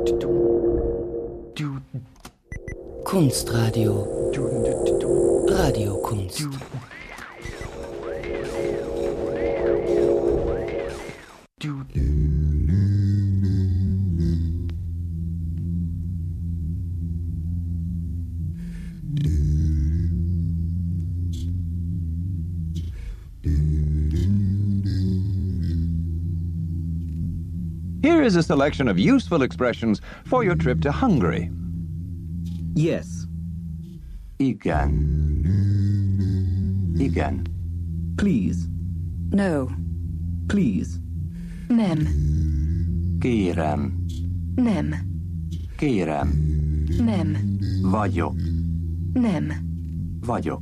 Kunstradio. Radiokunst. Here is a selection of useful expressions for your trip to Hungary. Yes. Igen. Igen. Please. No. Please. Nem. Kérem. Nem. Kérem. Nem. Vagyok. Nem. Vagyok.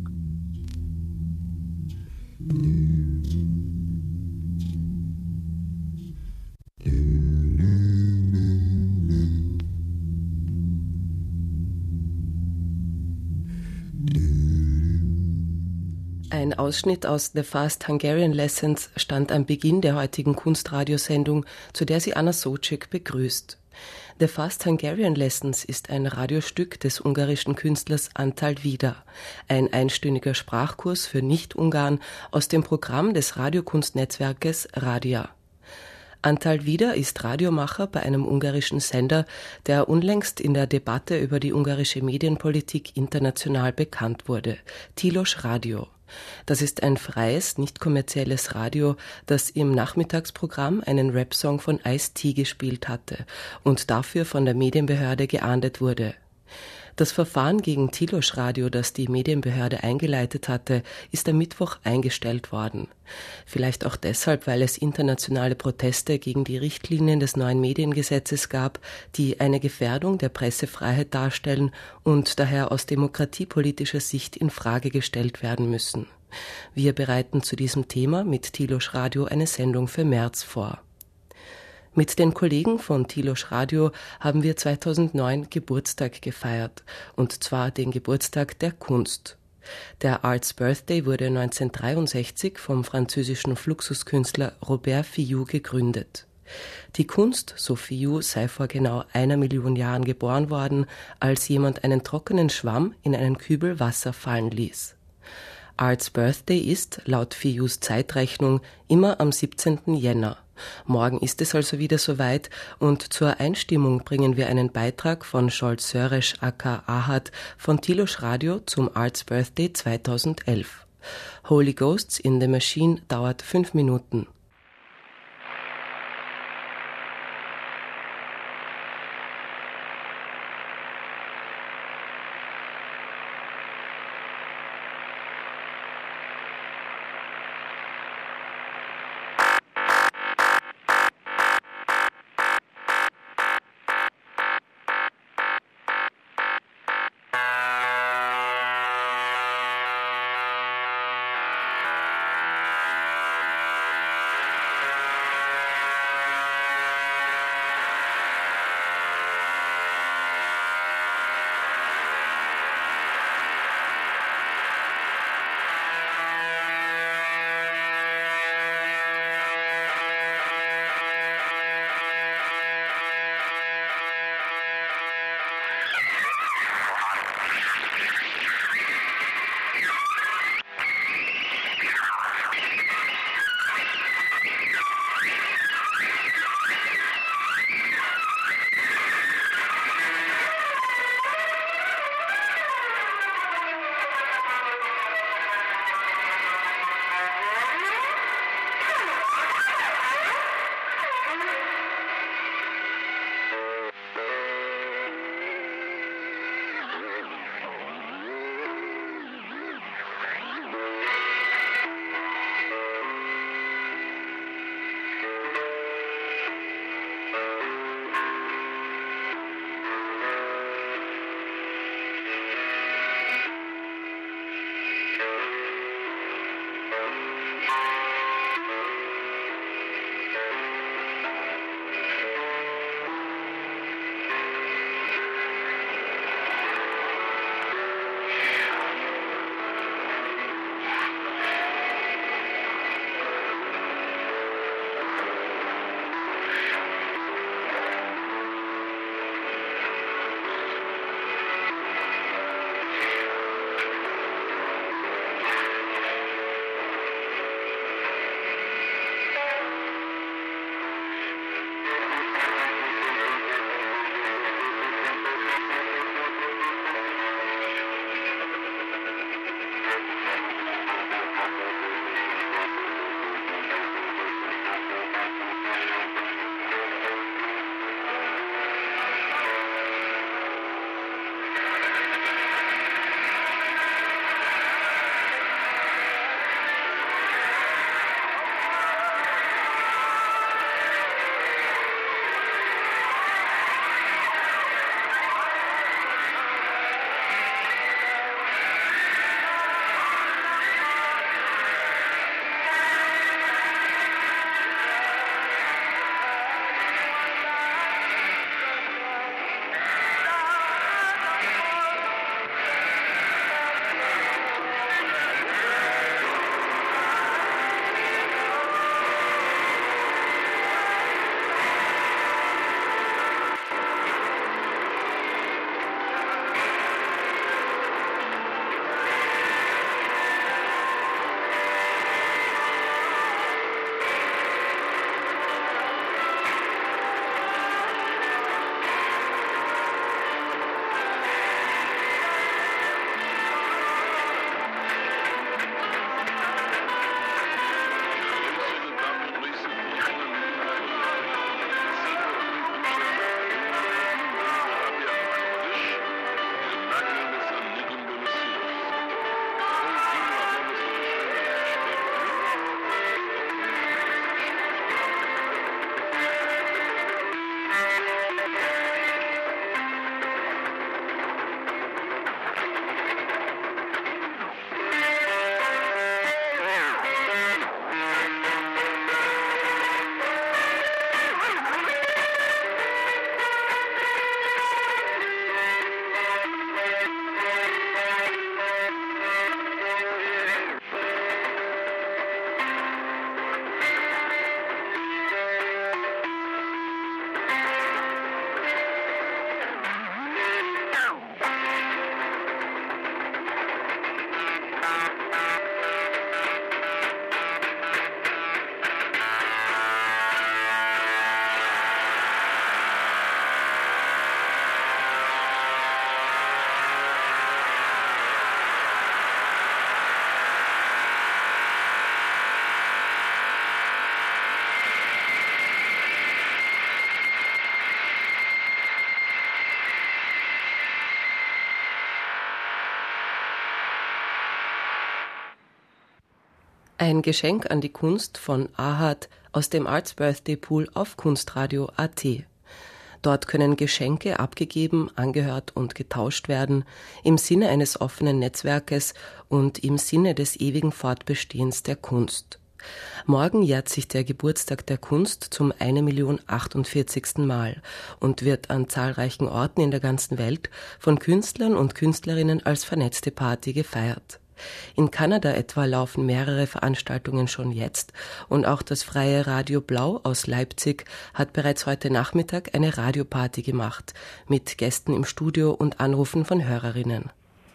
Ein Ausschnitt aus The Fast Hungarian Lessons stand am Beginn der heutigen Kunstradiosendung, zu der sie Anna Socek begrüßt. The Fast Hungarian Lessons ist ein Radiostück des ungarischen Künstlers Antal Vida, ein einstündiger Sprachkurs für Nicht-Ungarn aus dem Programm des Radiokunstnetzwerkes Radia. Antal Vida ist Radiomacher bei einem ungarischen Sender, der unlängst in der Debatte über die ungarische Medienpolitik international bekannt wurde, Tilos Radio. Das ist ein freies, nicht kommerzielles Radio, das im Nachmittagsprogramm einen Rap-Song von Ice-T gespielt hatte und dafür von der Medienbehörde geahndet wurde. Das Verfahren gegen Tilos Radio, das die Medienbehörde eingeleitet hatte, ist am Mittwoch eingestellt worden. Vielleicht auch deshalb, weil es internationale Proteste gegen die Richtlinien des neuen Mediengesetzes gab, die eine Gefährdung der Pressefreiheit darstellen und daher aus demokratiepolitischer Sicht in Frage gestellt werden müssen. Wir bereiten zu diesem Thema mit Tilos Radio eine Sendung für März vor. Mit den Kollegen von Tilos Radio haben wir 2009 Geburtstag gefeiert, und zwar den Geburtstag der Kunst. Der Arts Birthday wurde 1963 vom französischen Fluxuskünstler Robert Filleul gegründet. Die Kunst, so Filleul, sei vor genau 1 Million Jahren geboren worden, als jemand einen trockenen Schwamm in einen Kübel Wasser fallen ließ. Arts Birthday ist, laut Filleuls Zeitrechnung, immer am 17. Jänner. Morgen ist es also wieder soweit, und zur Einstimmung bringen wir einen Beitrag von Scholt Söres aka Ahad von Tilos Radio zum Arts Birthday 2011. Holy Ghosts in the Machine dauert 5 Minuten. Ein Geschenk an die Kunst von Ahad aus dem Arts Birthday Pool auf Kunstradio.at. Dort können Geschenke abgegeben, angehört und getauscht werden, im Sinne eines offenen Netzwerkes und im Sinne des ewigen Fortbestehens der Kunst. Morgen jährt sich der Geburtstag der Kunst zum 1.048. Mal und wird an zahlreichen Orten in der ganzen Welt von Künstlern und Künstlerinnen als vernetzte Party gefeiert. In Kanada etwa laufen mehrere Veranstaltungen schon jetzt und auch das Freie Radio Blau aus Leipzig hat bereits heute Nachmittag eine Radioparty gemacht mit Gästen im Studio und Anrufen von Hörerinnen.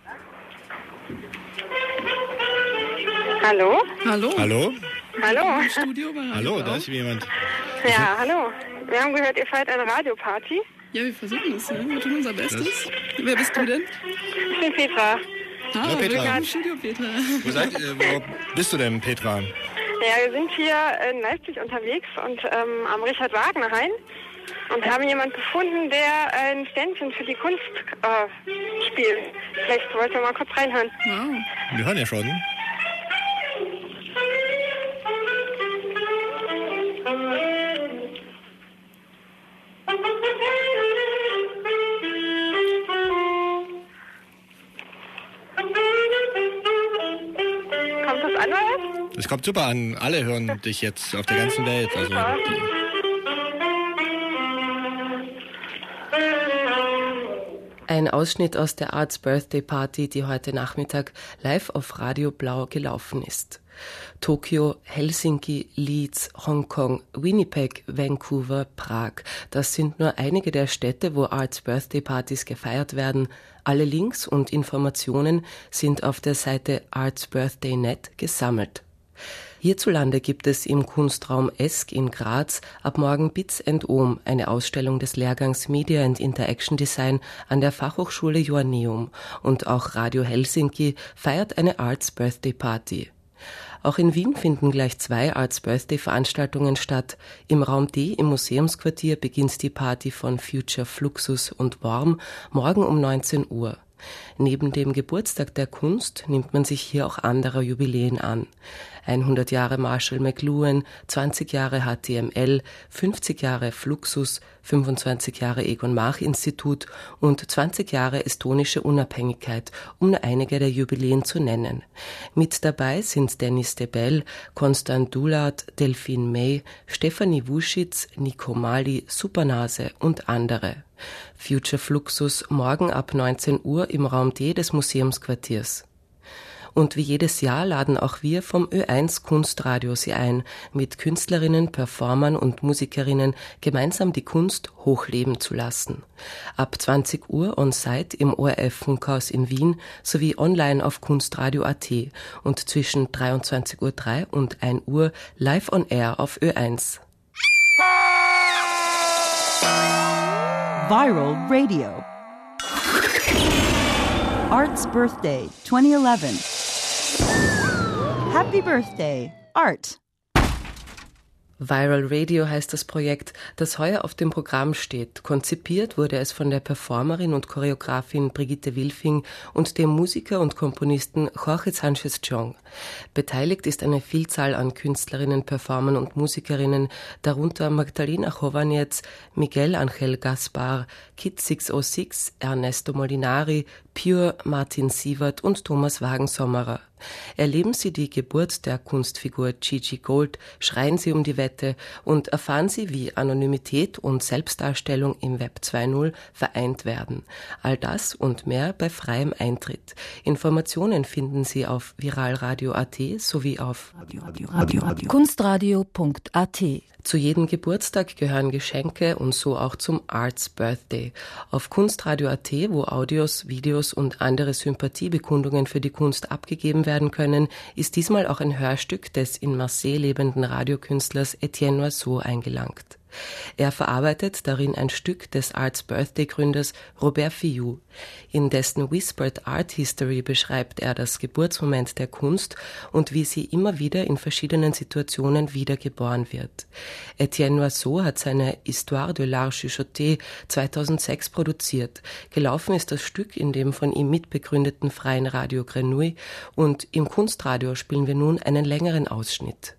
Hallo? Hallo? Hallo? Hallo? Studio bei Hallo, da ist jemand. Ja, hallo. Wir haben gehört, ihr feiert eine Radioparty. Ja, wir versuchen es. Ne? Wir tun unser Bestes. Wer bist du denn? Ich bin Petra. Ah, Petra. willkommen im Studio, Petra. Wo bist du denn, Petra? Ja, wir sind hier in Leipzig unterwegs und am Richard-Wagner-Hain und haben jemanden gefunden, der ein Ständchen für die Kunst spielt. Vielleicht wollt ihr mal kurz reinhören. Wow. Wir hören ja schon. Kommt das an, oder? Es kommt super an. Alle hören dich jetzt auf der ganzen Welt. Also, Ein Ausschnitt aus der Arts Birthday Party, die heute Nachmittag live auf Radio Blau gelaufen ist. Tokio, Helsinki, Leeds, Hongkong, Winnipeg, Vancouver, Prag. Das sind nur einige der Städte, wo Arts Birthday Partys gefeiert werden. Alle Links und Informationen sind auf der Seite artsbirthday.net gesammelt. Hierzulande gibt es im Kunstraum ESC in Graz ab morgen Bits & Ohm, eine Ausstellung des Lehrgangs Media and Interaction Design an der Fachhochschule Joanneum. Und auch Radio Helsinki feiert eine Arts Birthday Party. Auch in Wien finden gleich 2 Arts Birthday Veranstaltungen statt. Im Raum D im Museumsquartier beginnt die Party von Future Fluxus und Worm morgen um 19 Uhr. Neben dem Geburtstag der Kunst nimmt man sich hier auch anderer Jubiläen an. 100 Jahre Marshall McLuhan, 20 Jahre HTML, 50 Jahre Fluxus, 25 Jahre Egon Mach Institut und 20 Jahre estonische Unabhängigkeit, um nur einige der Jubiläen zu nennen. Mit dabei sind Dennis de Bell, Konstant Dulat, Delphine May, Stefanie Wuschitz, Nico Mali, Supernase und andere. Future Fluxus morgen ab 19 Uhr im Raum D des Museumsquartiers. Und wie jedes Jahr laden auch wir vom Ö1 Kunstradio Sie ein, mit Künstlerinnen, Performern und Musikerinnen gemeinsam die Kunst hochleben zu lassen. Ab 20 Uhr on-site im ORF Funkhaus in Wien sowie online auf kunstradio.at und zwischen 23:03 Uhr und 1 Uhr live on air auf Ö1. Viral Radio. Art's Birthday 2011. Happy Birthday, Art. Viral Radio heißt das Projekt, das heuer auf dem Programm steht. Konzipiert wurde es von der Performerin und Choreografin Brigitte Wilfing und dem Musiker und Komponisten Jorge Sanchez Chong. Beteiligt ist eine Vielzahl an Künstlerinnen, Performern und Musikerinnen, darunter Magdalena Chovanec, Miguel Angel Gaspar, Kid 606, Ernesto Molinari, Pure, Martin Sievert und Thomas Wagensommerer. Erleben Sie die Geburt der Kunstfigur Gigi Gold, schreien Sie um die Wette und erfahren Sie, wie Anonymität und Selbstdarstellung im Web 2.0 vereint werden. All das und mehr bei freiem Eintritt. Informationen finden Sie auf viralradio.at sowie auf kunstradio.at. Zu jedem Geburtstag gehören Geschenke und so auch zum Arts Birthday. Auf kunstradio.at, wo Audios, Videos und andere Sympathiebekundungen für die Kunst abgegeben werden können, ist diesmal auch ein Hörstück des in Marseille lebenden Radiokünstlers Etienne Noiseau eingelangt. Er verarbeitet darin ein Stück des Arts Birthday-Gründers Robert Filleul. In dessen Whispered Art History beschreibt er das Geburtsmoment der Kunst und wie sie immer wieder in verschiedenen Situationen wiedergeboren wird. Etienne Noiseau hat seine Histoire de l'art chuchoté 2006 produziert. Gelaufen ist das Stück in dem von ihm mitbegründeten Freien Radio Grenouille und im Kunstradio spielen wir nun einen längeren Ausschnitt.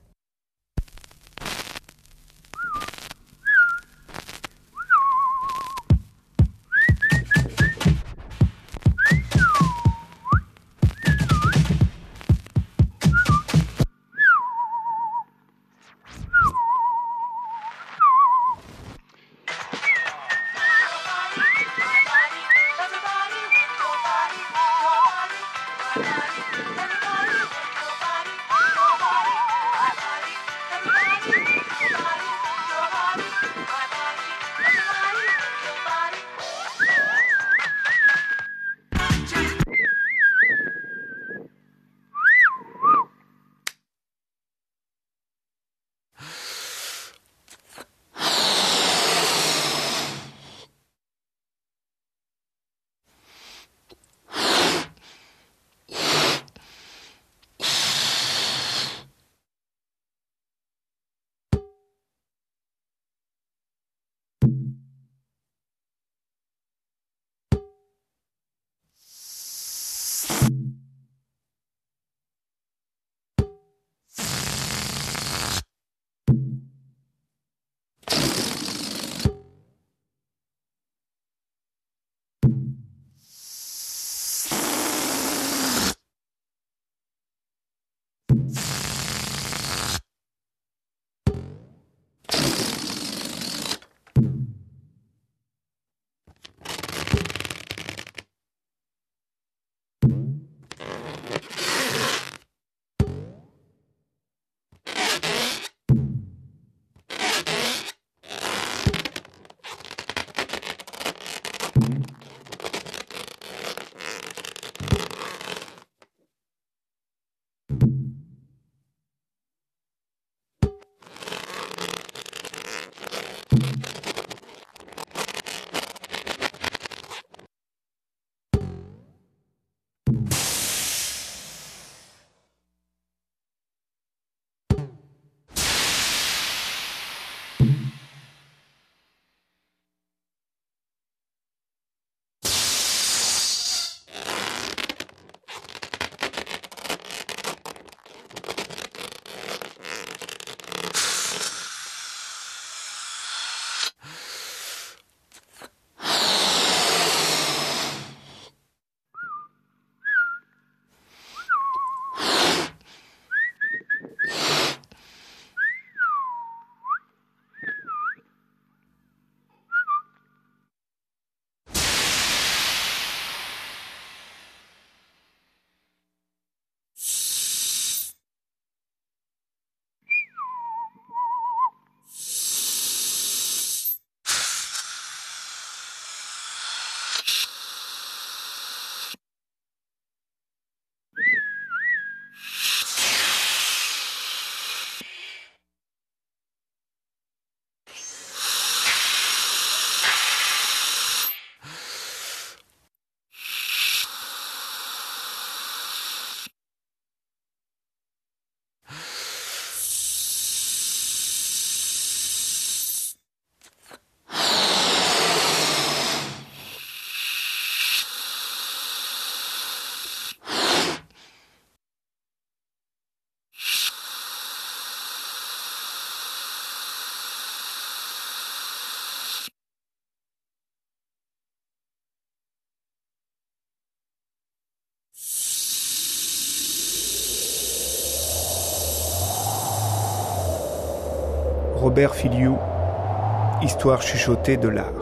Robert Filleul, Histoire chuchotée de l'art.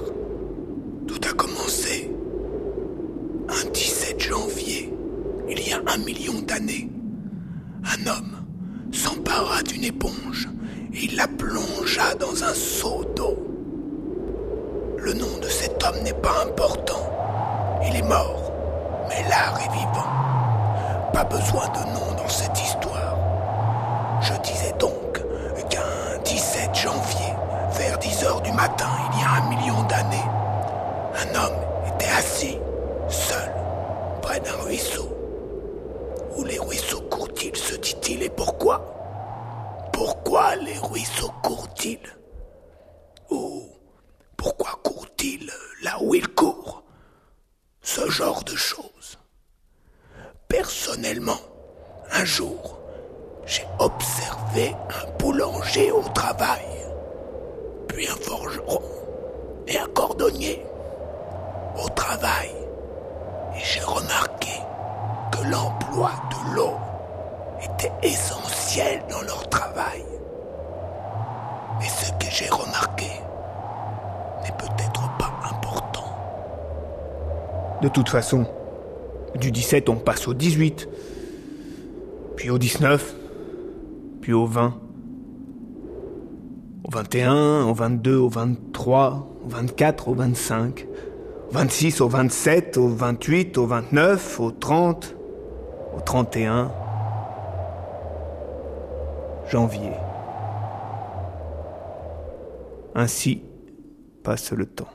Tout a commencé un 17 janvier, il y a 1 million d'années. Un homme s'empara d'une éponge et il la plongea dans un seau d'eau. Le nom de cet homme n'est pas important. Il est mort, mais l'art est vivant. Pas besoin de nom dans cette histoire. Je disais donc qu'un 17 janvier Vers 10 heures du matin, il y a 1 million d'années, un homme était assis, seul, près d'un ruisseau. Où les ruisseaux courent-ils, se dit-il, et pourquoi? Pourquoi les ruisseaux courent-ils? Ou pourquoi courent-ils là où ils courent? Ce genre de choses. Personnellement, un jour, j'ai observé un boulanger au travail, puis un forgeron et un cordonnier au travail, et j'ai remarqué que l'emploi de l'eau était essentiel dans leur travail. Mais ce que j'ai remarqué n'est peut-être pas important. De toute façon, du 17 on passe au 18, puis au 19, puis au 20, au 21, au 22, au 23, au 24, au 25, au 26, au 27, au 28, au 29, au 30, au 31, janvier. Ainsi passe le temps.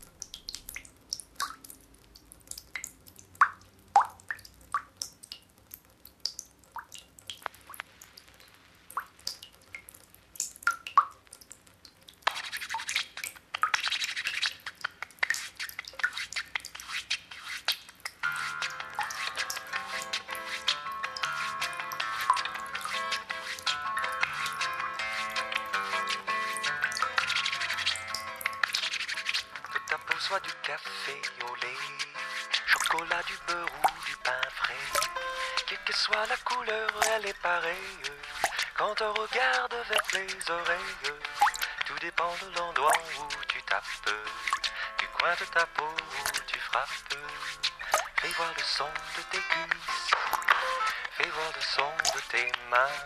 Soit du café au lait, chocolat, du beurre ou du pain frais. Quelle que soit la couleur, elle est pareille. Quand on regarde vers les oreilles, tout dépend de l'endroit où tu tapes, du coin de ta peau où tu frappes. Fais voir le son de tes cuisses, fais voir le son de tes mains,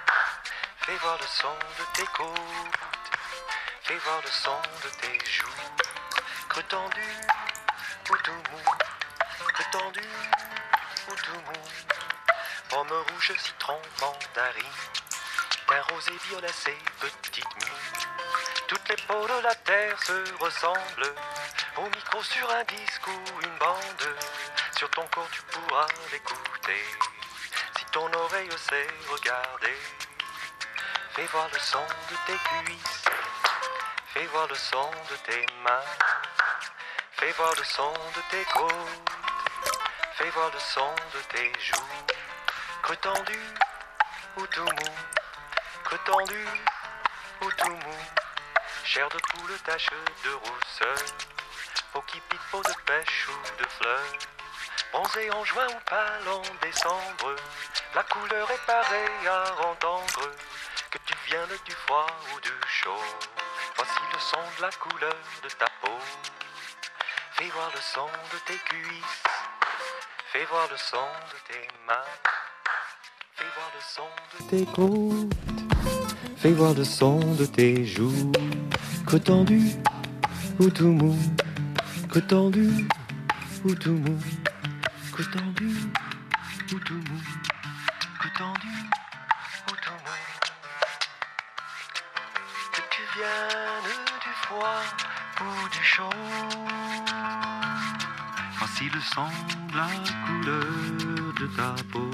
fais voir le son de tes côtes, fais voir le son de tes joues. Creux tendu ou tout mou, creux tendu ou tout mou. Pomme rouge, citron, mandarine, teint rose et violet, c'est petite mie. Toutes les peaux de la terre se ressemblent, au micro sur un disque ou une bande. Sur ton corps tu pourras l'écouter, si ton oreille sait regarder. Fais voir le son de tes cuisses, fais voir le son de tes mains. Fais voir le son de tes côtes, fais voir le son de tes joues. Creux tendu ou tout mou, creux tendu ou tout mou. Chair de poule, tache de rousseur, peau qui pique, peau de pêche ou de fleurs. Bronzé en juin ou pâle en décembre, la couleur est pareille à entendre. Que tu viennes du froid ou du chaud, voici le son de la couleur de ta peau. Fais voir le son de tes cuisses, fais voir le son de tes mains, fais voir le son de tes côtes, fais voir le son de tes joues. Creux tendu ou tout mou, creux tendu ou tout mou, creux tendu ou tout mou, creux tendu ou tout mou. Que tu viennes du froid ou du chaud, voici le son de la couleur de ta peau.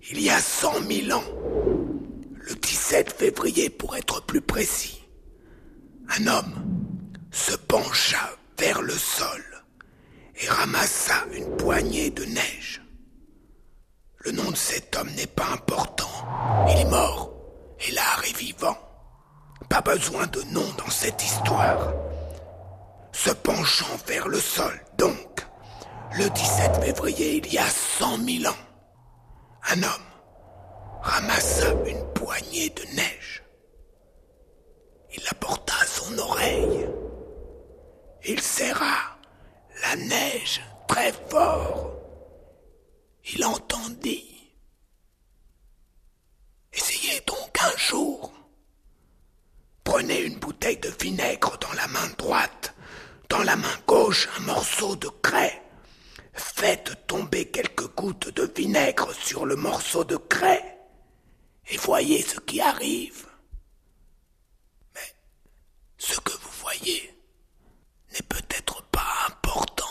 il y a 100 000 ans, le 17 février pour être plus précis, un homme se pencha vers le sol et ramassa une poignée de neige. Le nom de cet homme n'est pas important. Il est mort, et l'art est vivant. Pas besoin de nom dans cette histoire. Se penchant vers le sol, donc, le 17 février, il y a 100 000 ans, un homme ramassa une poignée de neige. Il la porta à son oreille. Il serra la neige très fort. Il entendit. Essayez donc un jour. Prenez une bouteille de vinaigre dans la main droite, dans la main gauche un morceau de craie. Faites tomber quelques gouttes de vinaigre sur le morceau de craie et voyez ce qui arrive. Mais ce que vous voyez n'est peut-être pas important.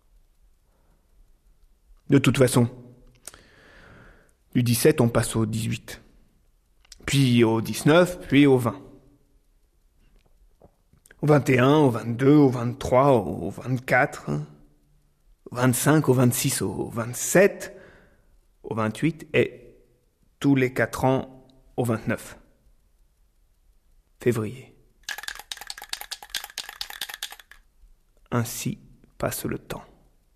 De toute façon, du 17, on passe au 18. Puis au 19, puis au 20. Au 21, au 22, au 23, au 24, au 25, au 26, au 27, au 28 et tous les 4 ans au 29. Février. Ainsi passe le temps.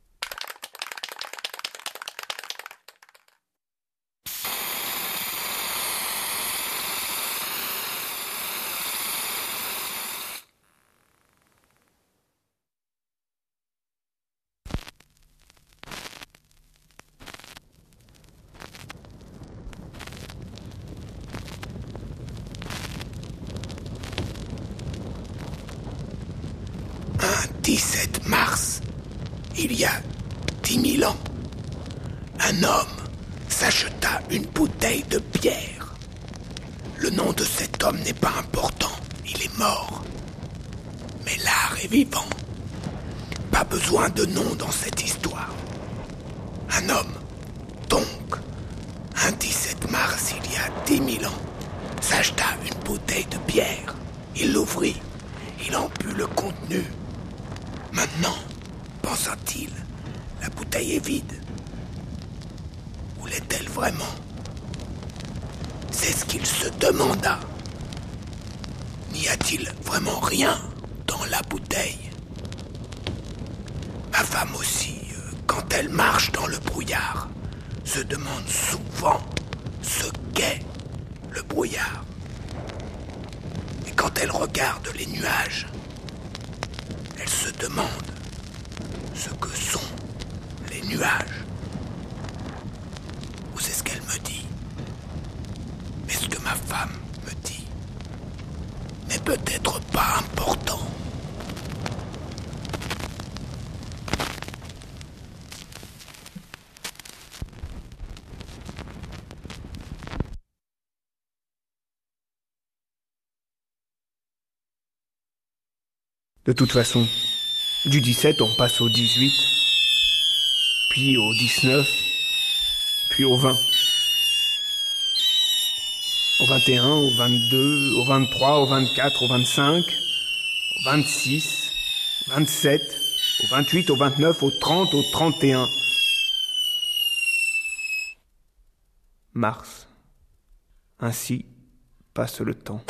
Un 17 mars, il y a 10 000 ans, un homme s'acheta une bouteille de bière. Le nom de cet homme n'est pas important, il est mort. Mais l'art est vivant. Pas besoin de nom dans cette histoire. Un homme, donc, un 17 mars, il y a 10 000 ans, s'acheta une bouteille de bière. Il l'ouvrit, il en but le contenu. Maintenant, pensa-t-il, la bouteille est vide. Où l'est-elle vraiment? C'est ce qu'il se demanda. N'y a-t-il vraiment rien dans la bouteille? Ma femme aussi, quand elle marche dans le brouillard, se demande souvent ce qu'est le brouillard. Et quand elle regarde les nuages, elle se demande ce que sont les nuages. Ou c'est ce qu'elle me dit. Mais ce que ma femme me dit n'est peut-être pas important. De toute façon, du 17, on passe au 18, puis au 19, puis au 20. Au 21, au 22, au 23, au 24, au 25, au 26, 27, au 28, au 29, au 30, au 31. Mars. Ainsi passe le temps.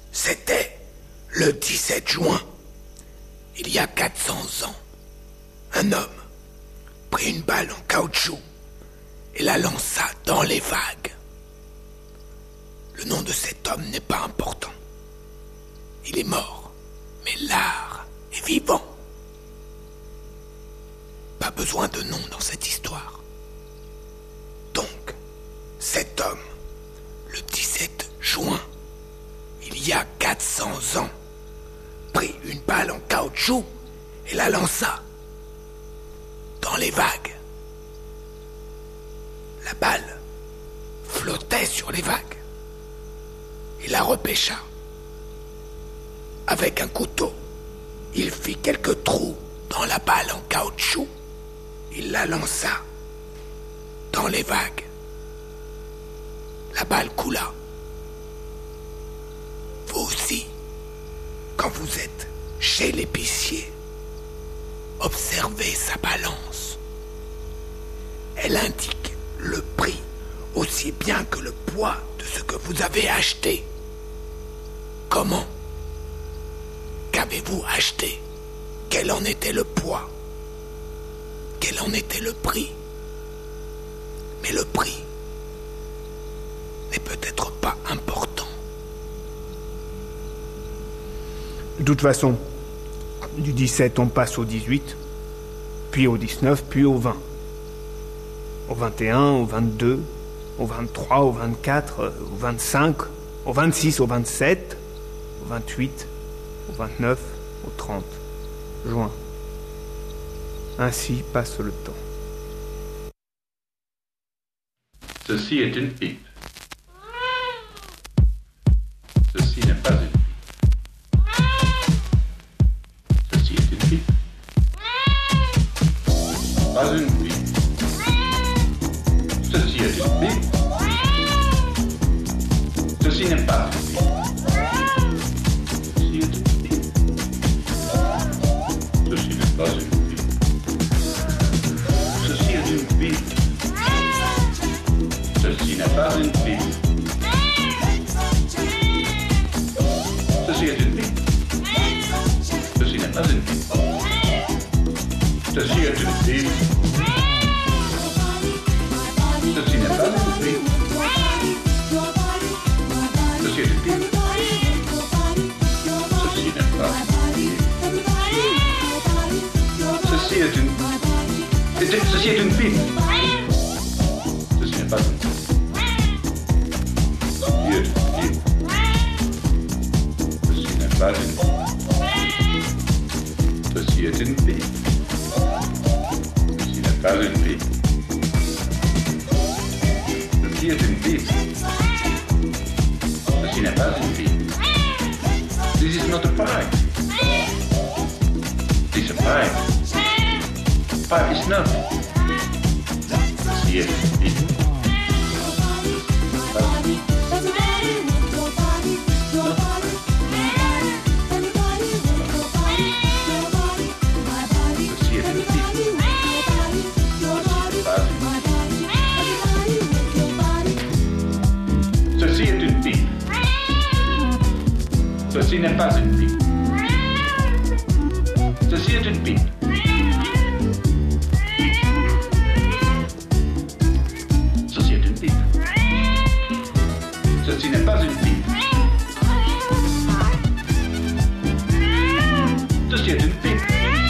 C'était le 17 juin, il y a 400 ans. Un homme prit une balle en caoutchouc et la lança dans les vagues. Le nom de cet homme n'est pas important. Il est mort, mais l'art est vivant. Pas besoin de nom dans cette histoire. Donc, cet homme, le 17 juin, il y a 400 ans, prit une balle en caoutchouc et la lança dans les vagues. La balle flottait sur les vagues. Il la repêcha. Avec un couteau, il fit quelques trous dans la balle en caoutchouc. Il la lança dans les vagues. La balle coula. Vous aussi, quand vous êtes chez l'épicier, observez sa balance. Elle indique le prix aussi bien que le poids de ce que vous avez acheté. Comment? Qu'avez-vous acheté? Quel en était le poids? Quel en était le prix? Mais le prix n'est peut-être pas important. De toute façon, du 17 on passe au 18, puis au 19, puis au 20. Au 21, au 22, au 23, au 24, au 25, au 26, au 27, au 28, au 29, au 30 juin. Ainsi passe le temps. Ceci est une pipe. Ceci n'est pas une pipe. Ceci est une pipe. Pas une pipe. Ceci est une pipe. Ceci n'est pas une pipe. Ceci est une pipe. Ceci n'est pas une pipe. Ceci est une pipe. Ceci n'est pas une pipe. Ceci est une pipe. Ceci n'est pas une pipe. Ceci est une pipe. Ceci n'est pas une pipe. Ceci est une pipe. Ceci n'est pas une pipe. Ceci est une... Ceci est une pipe. Ceci n'est pas une pipe. Ceci n'est pas une pipe. Ceci est une pipe. Ceci n'est pas une pipe. Ceci est une pipe. Ceci n'est pas une pipe. This is not a pipe. This is a pipe. Pipe is not. Ceci est une pipe. Ceci est une pipe. Ceci n'est pas une pipe. Ceci est une pipe. Ceci est une pipe. Ceci n'est pas une pipe. Ceci est une pipe.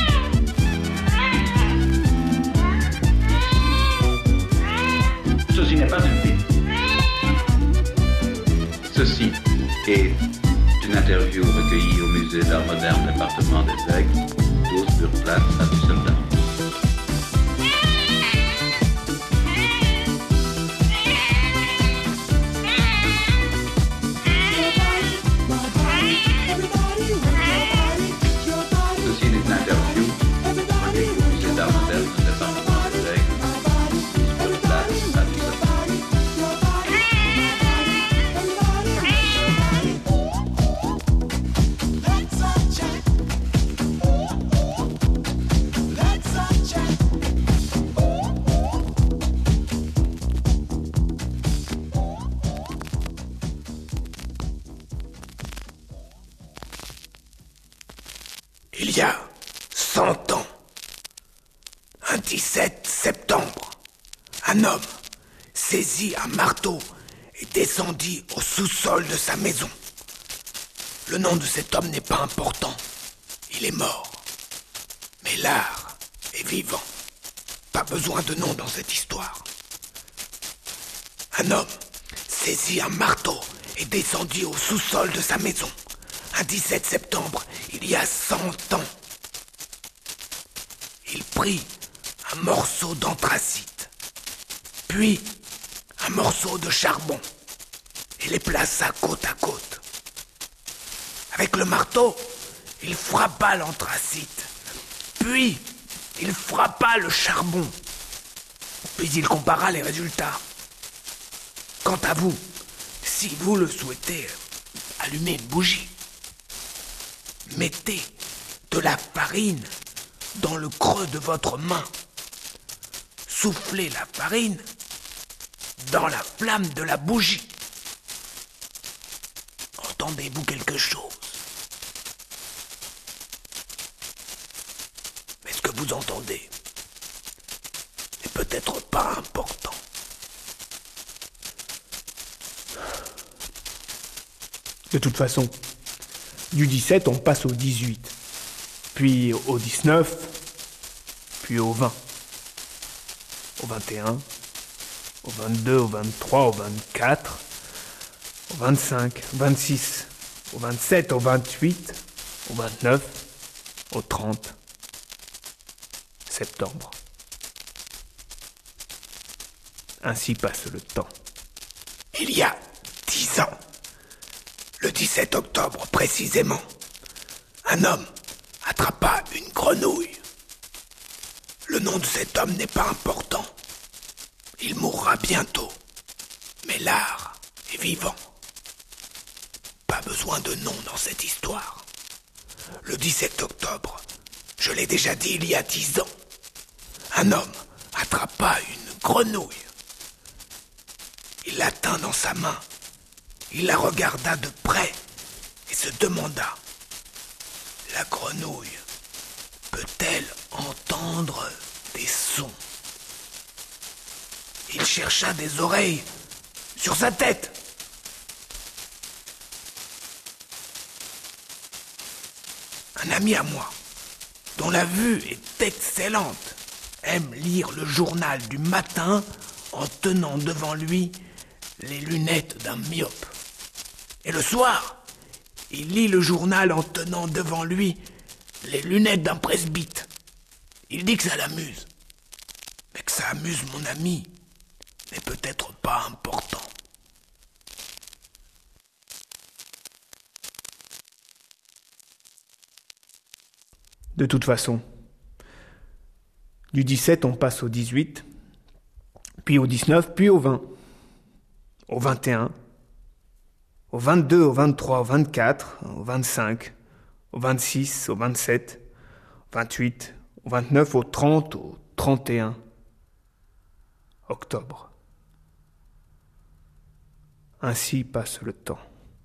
Ceci n'est pas une pipe. Ceci est une interview recueillie au musée d'art moderne département des Aigles, 12 sur place à Düsseldorf. Ceci est une interview recueillie au musée d'art moderne département des Aigles, 12 sur place à Düsseldorf. il y a 100 ans, un 17 septembre, un homme saisit un marteau et descendit au sous-sol de sa maison. Le nom de cet homme n'est pas important, il est mort. Mais l'art est vivant. Pas besoin de nom dans cette histoire. Un homme saisit un marteau et descendit au sous-sol de sa maison. Un 17 septembre, il y a 100 ans. Il prit un morceau d'anthracite, puis un morceau de charbon, et les plaça côte à côte. Avec le marteau, il frappa l'anthracite, puis il frappa le charbon, puis il compara les résultats. Quant à vous, si vous le souhaitez, allumez une bougie. Mettez de la farine dans le creux de votre main. Soufflez la farine dans la flamme de la bougie. Entendez-vous quelque chose? Mais ce que vous entendez n'est peut-être pas important. De toute façon, du 17, on passe au 18, puis au 19, puis au 20, au 21, au 22, au 23, au 24, au 25, au 26, au 27, au 28, au 29, au 30 septembre. Ainsi passe le temps. Il y a 10 ans, le 17 octobre précisément, un homme attrapa une grenouille. Le nom de cet homme n'est pas important. Il mourra bientôt. Mais l'art est vivant. Pas besoin de nom dans cette histoire. Le 17 octobre, je l'ai déjà dit il y a 10 ans, un homme attrapa une grenouille. Il la tint dans sa main. Il la regarda de près et se demanda: la grenouille peut-elle entendre des sons? Il chercha des oreilles sur sa tête. Un ami à moi, dont la vue est excellente, aime lire le journal du matin en tenant devant lui les lunettes d'un myope. Et le soir, il lit le journal en tenant devant lui les lunettes d'un presbyte. Il dit que ça l'amuse. Mais que ça amuse mon ami n'est peut-être pas important. De toute façon, du 17, on passe au 18, puis au 19, puis au 20, au 21, au 22, au 23, au 24, au 25, au 26, au 27, au 28, au 29, au 30, au 31 octobre. Ainsi passe le temps.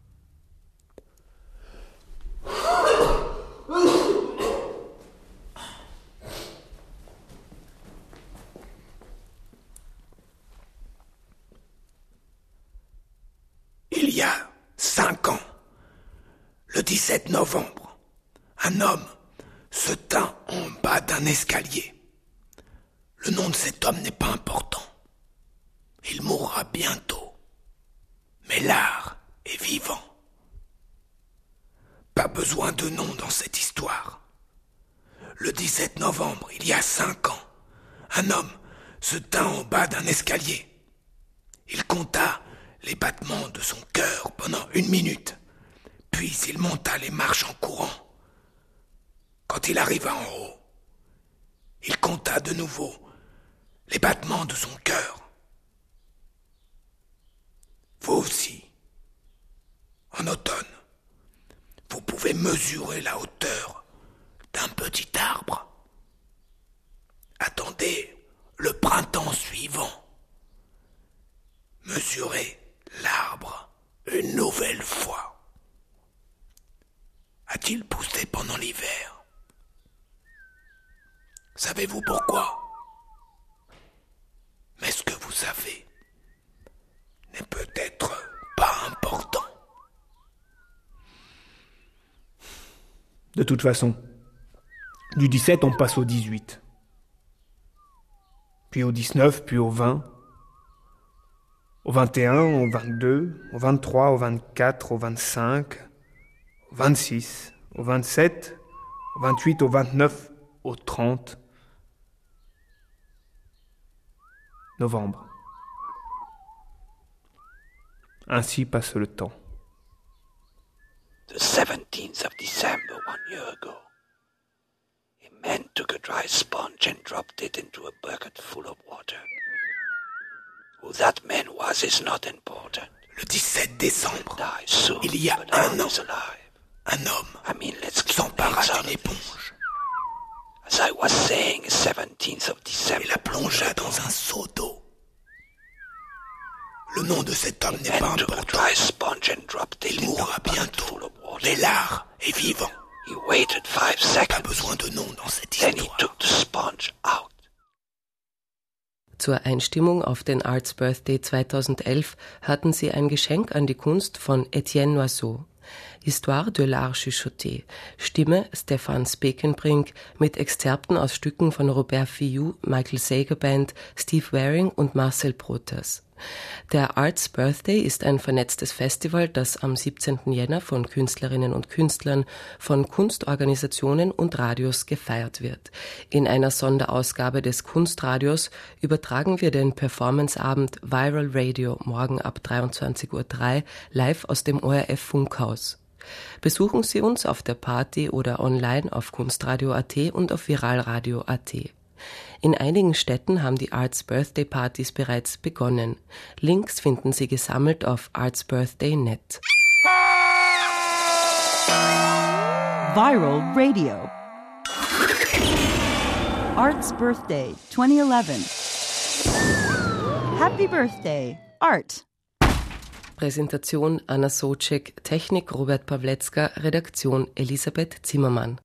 Il y a 5 ans, le 17 novembre, un homme se tint en bas d'un escalier. Le nom de cet homme n'est pas important. Il mourra bientôt. Mais l'art est vivant. Pas besoin de nom dans cette histoire. Le 17 novembre, il y a 5 ans, un homme se tint en bas d'un escalier. Il compta les battements de son cœur pendant 1 minute, puis il monta les marches en courant. Quand il arriva en haut, il compta de nouveau les battements de son cœur. Vous aussi, en automne, vous pouvez mesurer la hauteur d'un petit arbre. Attendez le printemps suivant. Mesurez l'arbre une nouvelle fois. A-t-il poussé pendant l'hiver? Savez-vous pourquoi? Mais ce que vous savez n'est peut-être pas important. De toute façon, du 17, on passe au 18. Puis au 19, puis au 20. Au 21, au 22, au 23, au 24, au 25, au 26, au 27, au 28, au 29, au 30. Novembre. Ainsi passe le temps. The 17th of December 1 year ago, a man took a dry sponge and dropped it into a bucket full of water. Who that man was is not important. Le 17 décembre, il y a un an, un homme s'empara d'une éponge. As I was saying, 17th of December, il la plongea dans un seau d'eau. Le nom de cet homme n'est pas important. Il mourra bientôt, mais l'art est vivant. Pas besoin de nom dans cette histoire. Zur Einstimmung auf den Arts Birthday 2011 hatten sie ein Geschenk an die Kunst von Etienne Noiseau. Histoire de l'art chuchoté. Stimme Stefan Spekenbrink mit Exzerpten aus Stücken von Robert Fillou, Michael Sager Band, Steve Waring und Marcel Protas. Der Arts Birthday ist ein vernetztes Festival, das am 17. Jänner von Künstlerinnen und Künstlern, von Kunstorganisationen und Radios gefeiert wird. In einer Sonderausgabe des Kunstradios übertragen wir den Performanceabend Viral Radio morgen ab 23:03 Uhr live aus dem ORF Funkhaus. Besuchen Sie uns auf der Party oder online auf kunstradio.at und auf viralradio.at. In einigen Städten haben die Arts Birthday Partys bereits begonnen. Links finden Sie gesammelt auf artsbirthday.net. Viral Radio. Art's Birthday 2011. Happy Birthday, Art. Präsentation Anna Socek, Technik Robert Pawlecka, Redaktion Elisabeth Zimmermann.